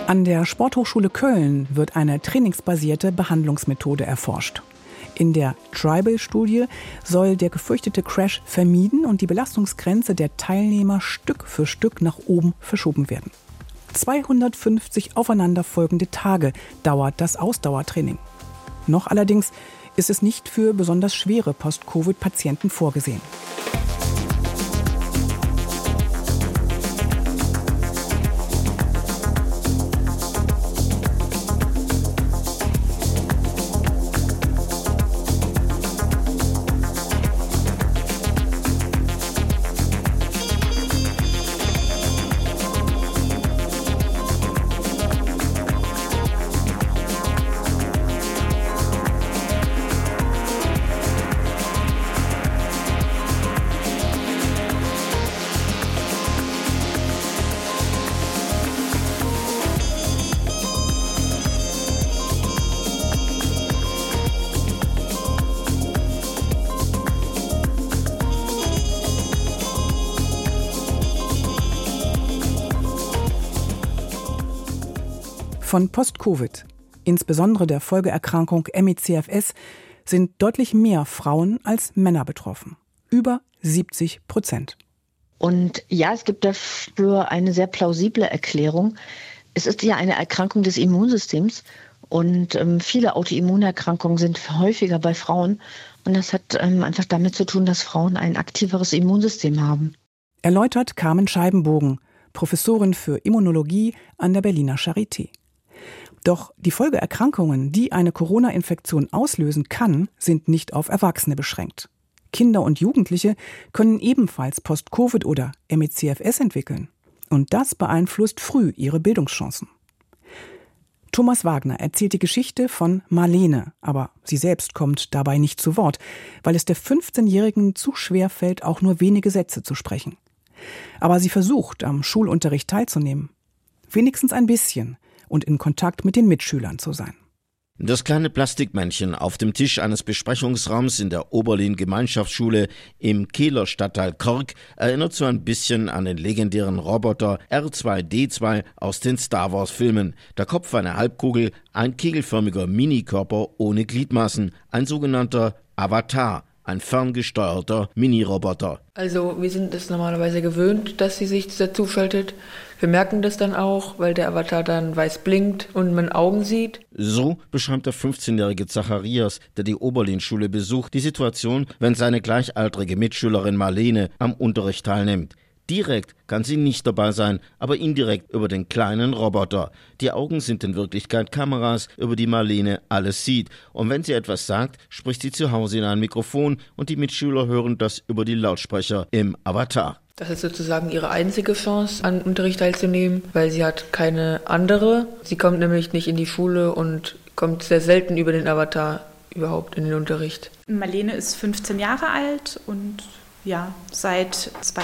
An der Sporthochschule Köln wird eine trainingsbasierte Behandlungsmethode erforscht. In der Tribal-Studie soll der gefürchtete Crash vermieden und die Belastungsgrenze der Teilnehmer Stück für Stück nach oben verschoben werden. 250 aufeinanderfolgende Tage dauert das Ausdauertraining. Noch allerdings ist es nicht für besonders schwere Post-Covid-Patienten vorgesehen. Von Post-Covid, insbesondere der Folgeerkrankung ME/CFS, sind deutlich mehr Frauen als Männer betroffen. Über 70%. Und ja, es gibt dafür eine sehr plausible Erklärung. Es ist ja eine Erkrankung des Immunsystems und viele Autoimmunerkrankungen sind häufiger bei Frauen. Und das hat einfach damit zu tun, dass Frauen ein aktiveres Immunsystem haben. Erläutert Carmen Scheibenbogen, Professorin für Immunologie an der Berliner Charité. Doch die Folgeerkrankungen, die eine Corona-Infektion auslösen kann, sind nicht auf Erwachsene beschränkt. Kinder und Jugendliche können ebenfalls Post-Covid oder ME/CFS entwickeln. Und das beeinflusst früh ihre Bildungschancen. Thomas Wagner erzählt die Geschichte von Marlene, aber sie selbst kommt dabei nicht zu Wort, weil es der 15-Jährigen zu schwer fällt, auch nur wenige Sätze zu sprechen. Aber sie versucht, am Schulunterricht teilzunehmen. Wenigstens ein bisschen. Und in Kontakt mit den Mitschülern zu sein. Das kleine Plastikmännchen auf dem Tisch eines Besprechungsraums in der Oberlin-Gemeinschaftsschule im Kehler Stadtteil Kork erinnert so ein bisschen an den legendären Roboter R2-D2 aus den Star-Wars-Filmen. Der Kopf eine Halbkugel, ein kegelförmiger Minikörper ohne Gliedmaßen, ein sogenannter Avatar. Ein ferngesteuerter Mini-Roboter. Also wir sind es normalerweise gewöhnt, dass sie sich dazuschaltet. Wir merken das dann auch, weil der Avatar dann weiß blinkt und man Augen sieht. So beschreibt der 15-jährige Zacharias, der die Oberlin-Schule besucht, die Situation, wenn seine gleichaltrige Mitschülerin Marlene am Unterricht teilnimmt. Direkt kann sie nicht dabei sein, aber indirekt über den kleinen Roboter. Die Augen sind in Wirklichkeit Kameras, über die Marlene alles sieht. Und wenn sie etwas sagt, spricht sie zu Hause in ein Mikrofon und die Mitschüler hören das über die Lautsprecher im Avatar. Das ist sozusagen ihre einzige Chance, an Unterricht teilzunehmen, weil sie hat keine andere. Sie kommt nämlich nicht in die Schule und kommt sehr selten über den Avatar überhaupt in den Unterricht. Marlene ist 15 Jahre alt und seit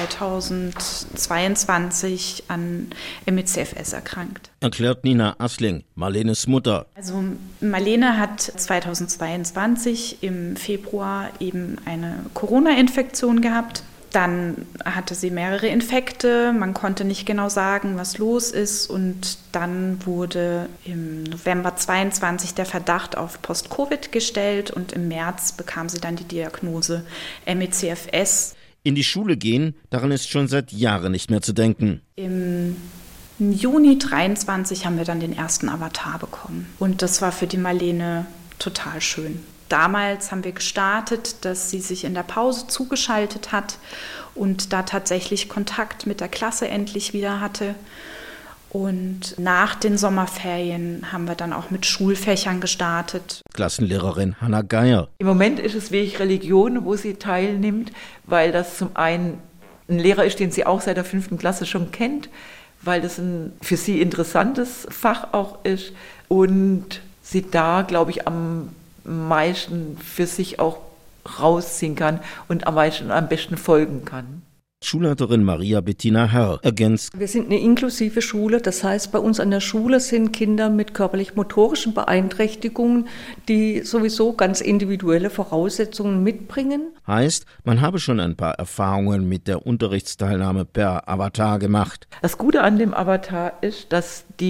2022 an ME/CFS erkrankt. Erklärt Nina Assling, Marlenes Mutter. Also Marlene hat 2022 im Februar eben eine Corona-Infektion gehabt. Dann hatte sie mehrere Infekte, man konnte nicht genau sagen, was los ist. Und dann wurde im November 22 der Verdacht auf Post-Covid gestellt und im März bekam sie dann die Diagnose ME/CFS. In die Schule gehen, daran ist schon seit Jahren nicht mehr zu denken. Im Juni 23 haben wir dann den ersten Avatar bekommen. Und das war für die Marlene total schön. Damals haben wir gestartet, dass sie sich in der Pause zugeschaltet hat und da tatsächlich Kontakt mit der Klasse endlich wieder hatte. Und nach den Sommerferien haben wir dann auch mit Schulfächern gestartet. Klassenlehrerin Hanna Geier. Im Moment ist es wirklich Religion, wo sie teilnimmt, weil das zum einen ein Lehrer ist, den sie auch seit der 5. Klasse schon kennt, weil das ein für sie interessantes Fach auch ist und sie da, glaube ich, am meisten für sich auch rausziehen kann und am besten folgen kann. Schulleiterin Maria Bettina Herr ergänzt. Wir sind eine inklusive Schule, das heißt, bei uns an der Schule sind Kinder mit körperlich-motorischen Beeinträchtigungen, die sowieso ganz individuelle Voraussetzungen mitbringen. Heißt, man habe schon ein paar Erfahrungen mit der Unterrichtsteilnahme per Avatar gemacht. Das Gute an dem Avatar ist, dass die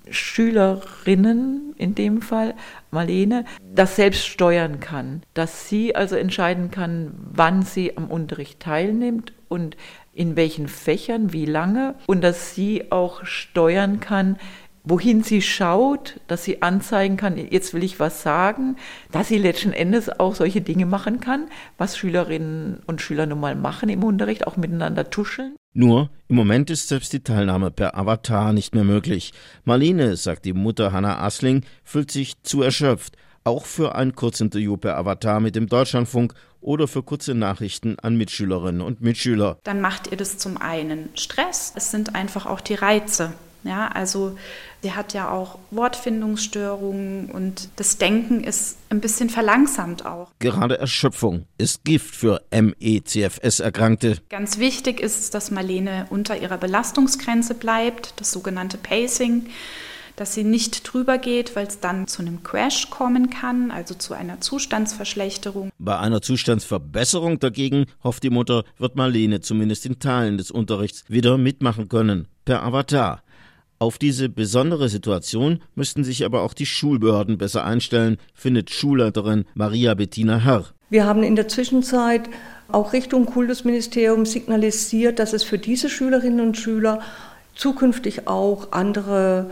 Schülerinnen, in dem Fall Marlene, das selbst steuern kann. Dass sie also entscheiden kann, wann sie am Unterricht teilnimmt und in welchen Fächern, wie lange. Und dass sie auch steuern kann, wohin sie schaut, dass sie anzeigen kann, jetzt will ich was sagen, dass sie letzten Endes auch solche Dinge machen kann, was Schülerinnen und Schüler nun mal machen im Unterricht, auch miteinander tuscheln. Nur, im Moment ist selbst die Teilnahme per Avatar nicht mehr möglich. Marlene, sagt die Mutter Hanna Asling, fühlt sich zu erschöpft, auch für ein Kurzinterview per Avatar mit dem Deutschlandfunk oder für kurze Nachrichten an Mitschülerinnen und Mitschüler. Dann macht ihr das zum einen Stress, es sind einfach auch die Reize. Ja, also sie hat ja auch Wortfindungsstörungen und das Denken ist ein bisschen verlangsamt auch. Gerade Erschöpfung ist Gift für ME/CFS-Erkrankte. Ganz wichtig ist, dass Marlene unter ihrer Belastungsgrenze bleibt, das sogenannte Pacing, dass sie nicht drüber geht, weil es dann zu einem Crash kommen kann, also zu einer Zustandsverschlechterung. Bei einer Zustandsverbesserung dagegen, hofft die Mutter, wird Marlene zumindest in Teilen des Unterrichts wieder mitmachen können, per Avatar. Auf diese besondere Situation müssten sich aber auch die Schulbehörden besser einstellen, findet Schulleiterin Maria Bettina Herr. Wir haben in der Zwischenzeit auch Richtung Kultusministerium signalisiert, dass es für diese Schülerinnen und Schüler zukünftig auch andere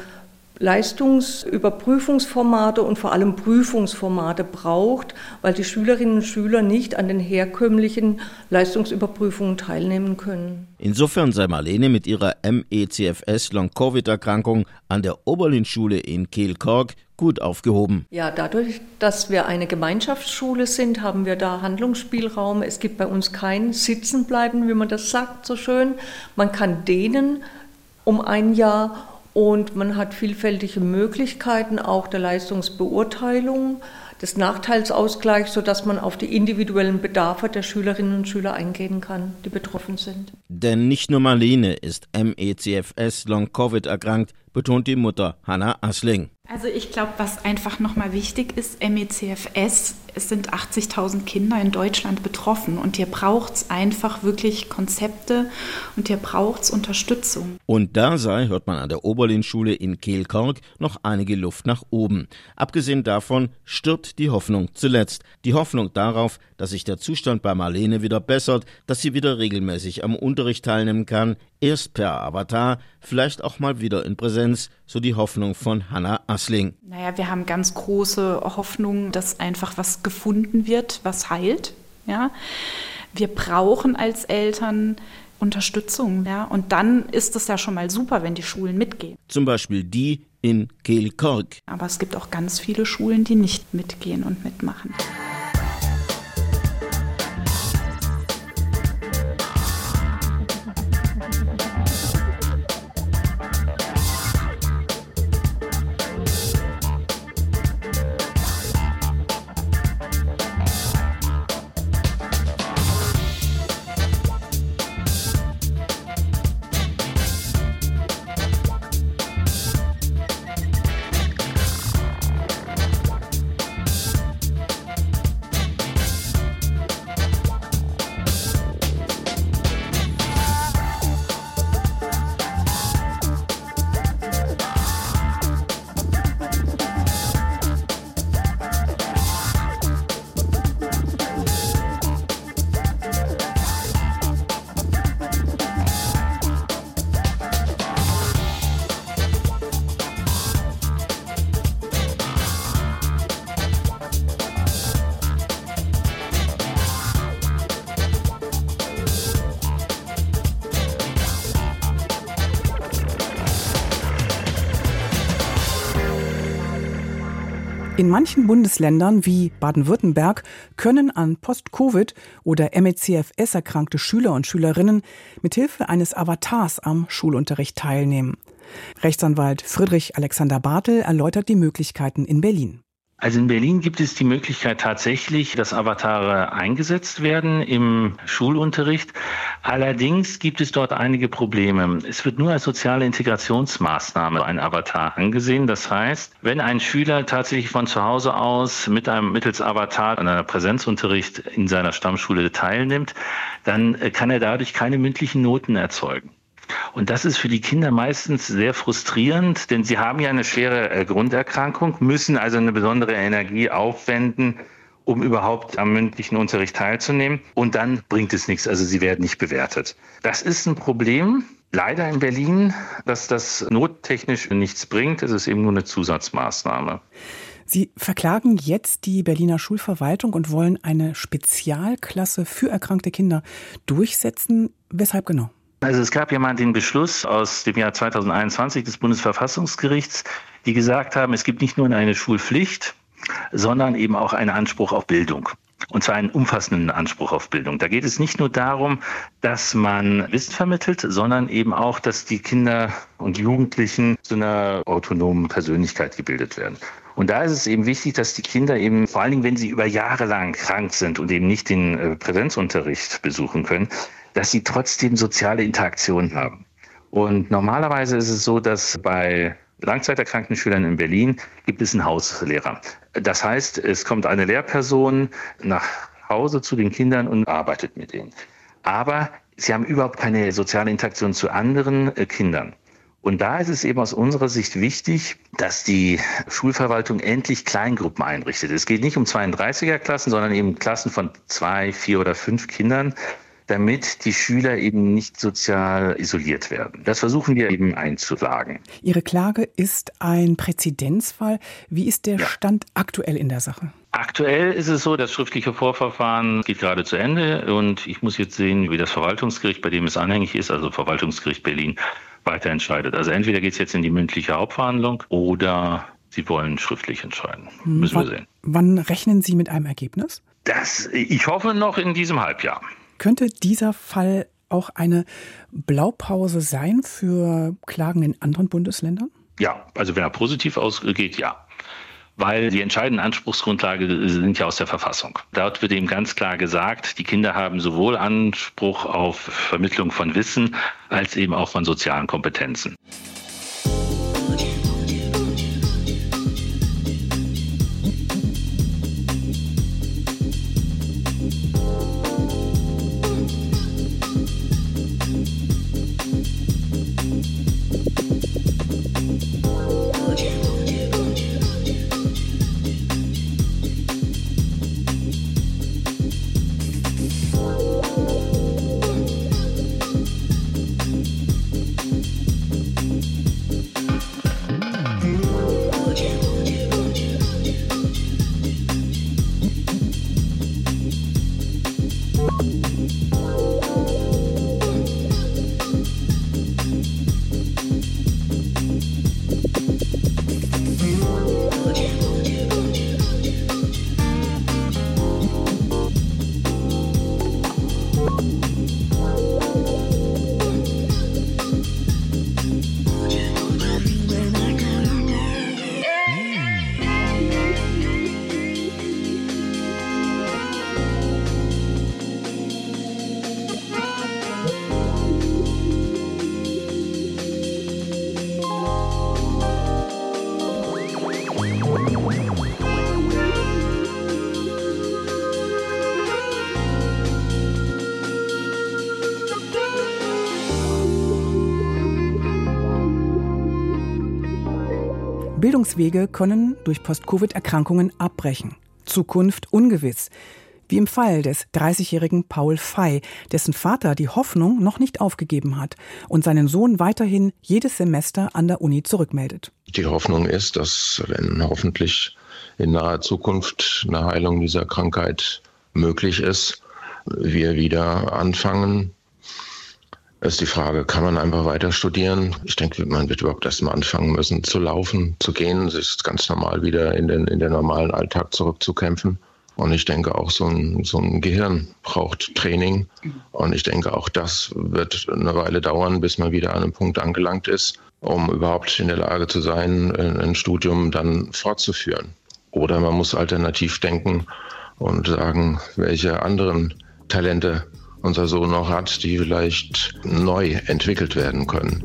Leistungsüberprüfungsformate und vor allem Prüfungsformate braucht, weil die Schülerinnen und Schüler nicht an den herkömmlichen Leistungsüberprüfungen teilnehmen können. Insofern sei Marlene mit ihrer ME/CFS-Long-Covid-Erkrankung an der Oberlin-Schule in Kehl-Kork gut aufgehoben. Ja, dadurch, dass wir eine Gemeinschaftsschule sind, haben wir da Handlungsspielraum. Es gibt bei uns kein Sitzenbleiben, wie man das sagt, so schön. Man kann dehnen um ein Jahr. Und man hat vielfältige Möglichkeiten auch der Leistungsbeurteilung, des Nachteilsausgleichs, sodass man auf die individuellen Bedarfe der Schülerinnen und Schüler eingehen kann, die betroffen sind. Denn nicht nur Marlene ist ME/CFS Long-Covid erkrankt, betont die Mutter Hanna Asling. Also ich glaube, was einfach nochmal wichtig ist, ME/CFS, es sind 80.000 Kinder in Deutschland betroffen und hier braucht es einfach wirklich Konzepte und hier braucht es Unterstützung. Und da sei, hört man an der Oberlin-Schule in Kehl-Kork, noch einige Luft nach oben. Abgesehen davon stirbt die Hoffnung zuletzt. Die Hoffnung darauf, dass sich der Zustand bei Marlene wieder bessert, dass sie wieder regelmäßig am Unterricht teilnehmen kann, erst per Avatar, vielleicht auch mal wieder in Präsenz, so die Hoffnung von Hanna Asling. Naja, wir haben ganz große Hoffnung, dass einfach was gefunden wird, was heilt. Ja? Wir brauchen als Eltern Unterstützung. Ja? Und dann ist es ja schon mal super, wenn die Schulen mitgehen. Zum Beispiel die in Kehl-Kork. Aber es gibt auch ganz viele Schulen, die nicht mitgehen und mitmachen. In manchen Bundesländern wie Baden-Württemberg können an Post-Covid oder ME/CFS erkrankte Schüler und Schülerinnen mithilfe eines Avatars am Schulunterricht teilnehmen. Rechtsanwalt Friedrich Alexander Bartel erläutert die Möglichkeiten in Berlin. Also in Berlin gibt es die Möglichkeit tatsächlich, dass Avatare eingesetzt werden im Schulunterricht. Allerdings gibt es dort einige Probleme. Es wird nur als soziale Integrationsmaßnahme ein Avatar angesehen. Das heißt, wenn ein Schüler tatsächlich von zu Hause aus mittels Avatar an einem Präsenzunterricht in seiner Stammschule teilnimmt, dann kann er dadurch keine mündlichen Noten erzeugen. Und das ist für die Kinder meistens sehr frustrierend, denn sie haben ja eine schwere Grunderkrankung, müssen also eine besondere Energie aufwenden, um überhaupt am mündlichen Unterricht teilzunehmen. Und dann bringt es nichts, also sie werden nicht bewertet. Das ist ein Problem, leider in Berlin, dass das nottechnisch nichts bringt. Es ist eben nur eine Zusatzmaßnahme. Sie verklagen jetzt die Berliner Schulverwaltung und wollen eine Spezialklasse für erkrankte Kinder durchsetzen. Weshalb genau? Also es gab ja mal den Beschluss aus dem Jahr 2021 des Bundesverfassungsgerichts, die gesagt haben, es gibt nicht nur eine Schulpflicht, sondern eben auch einen Anspruch auf Bildung. Und zwar einen umfassenden Anspruch auf Bildung. Da geht es nicht nur darum, dass man Wissen vermittelt, sondern eben auch, dass die Kinder und Jugendlichen zu einer autonomen Persönlichkeit gebildet werden. Und da ist es eben wichtig, dass die Kinder eben, vor allen Dingen, wenn sie über Jahre lang krank sind und eben nicht den Präsenzunterricht besuchen können, dass sie trotzdem soziale Interaktion haben. Und normalerweise ist es so, dass bei langzeiterkrankten Schülern in Berlin gibt es einen Hauslehrer. Das heißt, es kommt eine Lehrperson nach Hause zu den Kindern und arbeitet mit denen. Aber sie haben überhaupt keine soziale Interaktion zu anderen Kindern. Und da ist es eben aus unserer Sicht wichtig, dass die Schulverwaltung endlich Kleingruppen einrichtet. Es geht nicht um 32er-Klassen, sondern eben Klassen von 2, 4 oder 5 Kindern, damit die Schüler eben nicht sozial isoliert werden. Das versuchen wir eben einzuklagen. Ihre Klage ist ein Präzedenzfall. Wie ist der Stand aktuell in der Sache? Aktuell ist es so, das schriftliche Vorverfahren geht gerade zu Ende und ich muss jetzt sehen, wie das Verwaltungsgericht, bei dem es anhängig ist, also Verwaltungsgericht Berlin, weiter entscheidet. Also entweder geht es jetzt in die mündliche Hauptverhandlung oder sie wollen schriftlich entscheiden. Müssen wir sehen. Wann rechnen Sie mit einem Ergebnis? Ich hoffe noch in diesem Halbjahr. Könnte dieser Fall auch eine Blaupause sein für Klagen in anderen Bundesländern? Ja, also wenn er positiv ausgeht, ja. Weil die entscheidende Anspruchsgrundlage sind ja aus der Verfassung. Dort wird eben ganz klar gesagt, die Kinder haben sowohl Anspruch auf Vermittlung von Wissen als eben auch von sozialen Kompetenzen. Bildungswege können durch Post-Covid-Erkrankungen abbrechen. Zukunft ungewiss. Wie im Fall des 30-jährigen Paul Fey, dessen Vater die Hoffnung noch nicht aufgegeben hat und seinen Sohn weiterhin jedes Semester an der Uni zurückmeldet. Die Hoffnung ist, dass, wenn hoffentlich in naher Zukunft eine Heilung dieser Krankheit möglich ist, wir wieder anfangen. Es ist die Frage, kann man einfach weiter studieren? Ich denke, man wird überhaupt erst mal anfangen müssen zu laufen, zu gehen, sich ganz normal wieder in den normalen Alltag zurückzukämpfen. Und ich denke auch, so ein Gehirn braucht Training. Und ich denke, auch das wird eine Weile dauern, bis man wieder an einem Punkt angelangt ist, um überhaupt in der Lage zu sein, ein Studium dann fortzuführen. Oder man muss alternativ denken und sagen, welche anderen Talente unser Sohn noch hat, die vielleicht neu entwickelt werden können.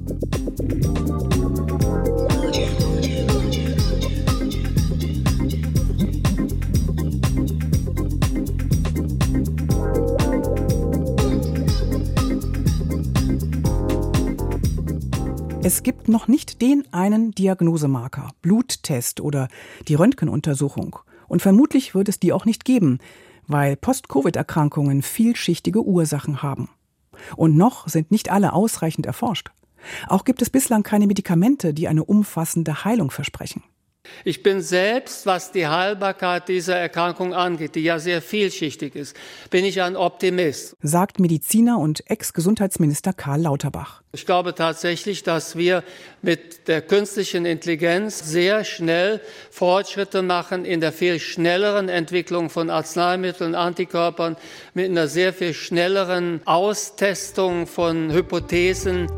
Es gibt noch nicht den einen Diagnosemarker, Bluttest oder die Röntgenuntersuchung. Und vermutlich wird es die auch nicht geben, weil Post-Covid-Erkrankungen vielschichtige Ursachen haben. Und noch sind nicht alle ausreichend erforscht. Auch gibt es bislang keine Medikamente, die eine umfassende Heilung versprechen. Ich bin selbst, was die Heilbarkeit dieser Erkrankung angeht, die ja sehr vielschichtig ist, bin ich ein Optimist. Sagt Mediziner und Ex-Gesundheitsminister Karl Lauterbach. Ich glaube tatsächlich, dass wir mit der künstlichen Intelligenz sehr schnell Fortschritte machen in der viel schnelleren Entwicklung von Arzneimitteln, Antikörpern, mit einer sehr viel schnelleren Austestung von Hypothesen.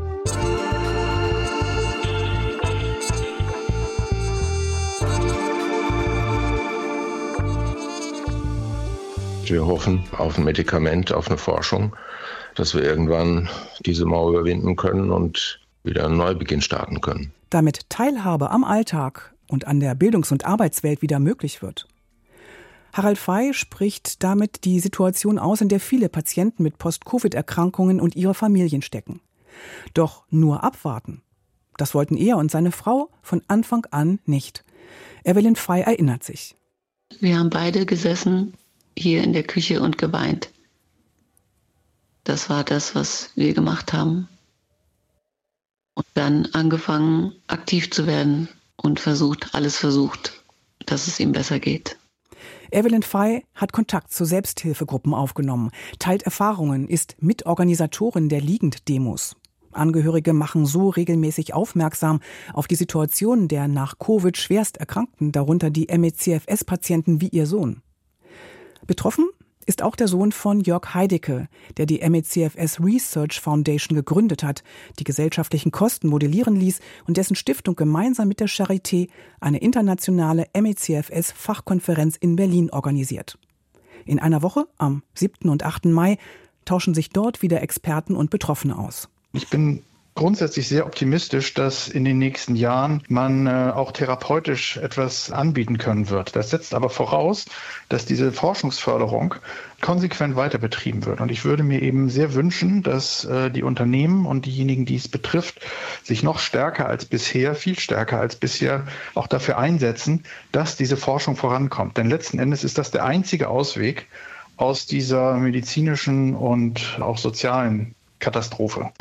Wir hoffen auf ein Medikament, auf eine Forschung, dass wir irgendwann diese Mauer überwinden können und wieder einen Neubeginn starten können. Damit Teilhabe am Alltag und an der Bildungs- und Arbeitswelt wieder möglich wird. Harald Fey spricht damit die Situation aus, in der viele Patienten mit Post-Covid-Erkrankungen und ihre Familien stecken. Doch nur abwarten. Das wollten er und seine Frau von Anfang an nicht. Evelyn Fey erinnert sich. Wir haben beide gesessen hier in der Küche und geweint. Das war das, was wir gemacht haben. Und dann angefangen, aktiv zu werden und alles versucht, dass es ihm besser geht. Evelyn Fey hat Kontakt zu Selbsthilfegruppen aufgenommen, teilt Erfahrungen, ist Mitorganisatorin der Liegenddemos. Angehörige machen so regelmäßig aufmerksam auf die Situation der nach Covid schwerst Erkrankten, darunter die ME/CFS-Patienten wie ihr Sohn. Betroffen ist auch der Sohn von Jörg Heidecke, der die ME/CFS Research Foundation gegründet hat, die gesellschaftlichen Kosten modellieren ließ und dessen Stiftung gemeinsam mit der Charité eine internationale ME/CFS-Fachkonferenz in Berlin organisiert. In einer Woche, am 7. und 8. Mai, tauschen sich dort wieder Experten und Betroffene aus. Ich bin grundsätzlich sehr optimistisch, dass in den nächsten Jahren man auch therapeutisch etwas anbieten können wird. Das setzt aber voraus, dass diese Forschungsförderung konsequent weiter betrieben wird. Und ich würde mir eben sehr wünschen, dass die Unternehmen und diejenigen, die es betrifft, sich noch stärker als bisher, viel stärker als bisher auch dafür einsetzen, dass diese Forschung vorankommt. Denn letzten Endes ist das der einzige Ausweg aus dieser medizinischen und auch sozialen Katastrophe.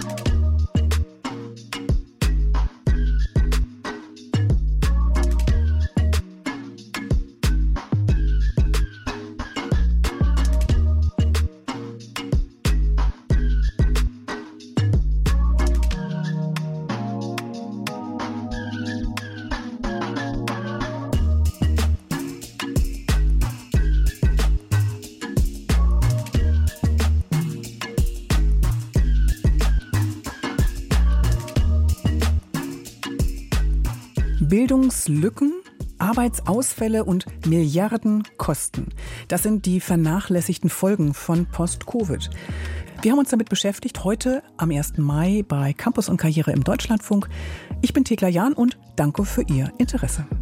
Bildungslücken, Arbeitsausfälle und Milliardenkosten. Das sind die vernachlässigten Folgen von Post-Covid. Wir haben uns damit beschäftigt, heute am 1. Mai bei Campus und Karriere im Deutschlandfunk. Ich bin Thekla Jahn und danke für Ihr Interesse.